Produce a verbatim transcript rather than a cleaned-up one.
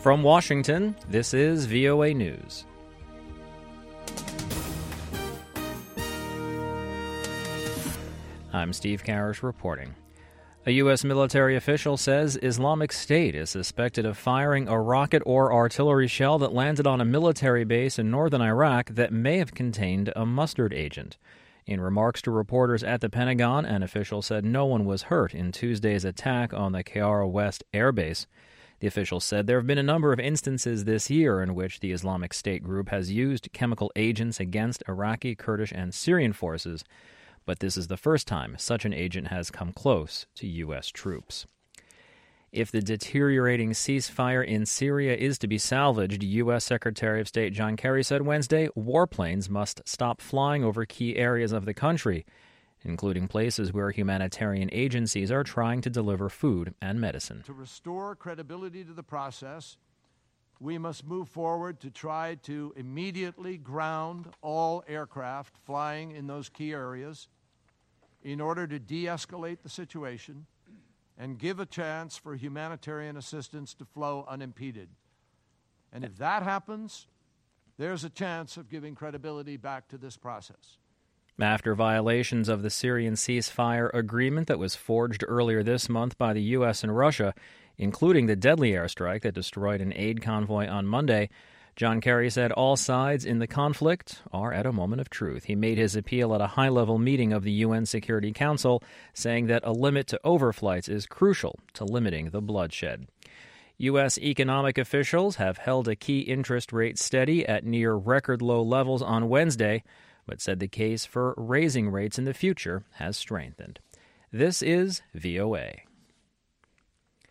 From Washington, this is V O A News. I'm Steve Karish reporting. A U S military official says Islamic State is suspected of firing a rocket or artillery shell that landed on a military base in northern Iraq that may have contained a mustard agent. In remarks to reporters at the Pentagon, an official said no one was hurt in Tuesday's attack on the Qayyarah West Air Base. The official said there have been a number of instances this year in which the Islamic State group has used chemical agents against Iraqi, Kurdish, and Syrian forces, but this is the first time such an agent has come close to U S troops. If the deteriorating ceasefire in Syria is to be salvaged, U S Secretary of State John Kerry said Wednesday warplanes must stop flying over key areas of the country, including places where humanitarian agencies are trying to deliver food and medicine. To restore credibility to the process, we must move forward to try to immediately ground all aircraft flying in those key areas in order to de-escalate the situation and give a chance for humanitarian assistance to flow unimpeded. And if that happens, there's a chance of giving credibility back to this process. After violations of the Syrian ceasefire agreement that was forged earlier this month by the U S and Russia, including the deadly airstrike that destroyed an aid convoy on Monday, John Kerry said all sides in the conflict are at a moment of truth. He made his appeal at a high-level meeting of the U N Security Council, saying that a limit to overflights is crucial to limiting the bloodshed. U S economic officials have held a key interest rate steady at near record low levels on Wednesday, but said the case for raising rates in the future has strengthened. This is V O A.